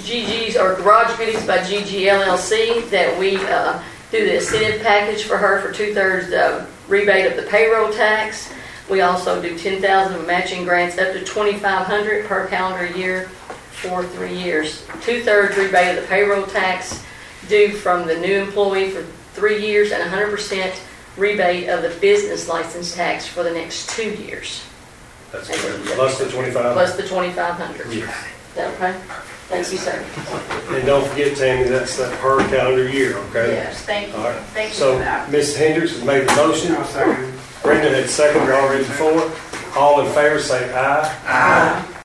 GG's or Garage Goodies by GG LLC, that we do the incentive package for her for 2/3 rebate of the payroll tax. We also do 10,000 of matching grants up to 2,500 per calendar year for 3 years. 2/3 rebate of the payroll tax due from the new employee for 3 years, and 100% rebate of the business license tax for the next 2 years. That's good. Plus the 25. Plus the 2,500. Yes. Is that okay? Thank you, sir. And don't forget, Tammy, that's that per calendar year, okay? Yes, thank you. All right. Thank you So, for that. Ms. Hendricks has made the motion. I'll second. Brendan had seconded already before. All in favor say aye. Aye.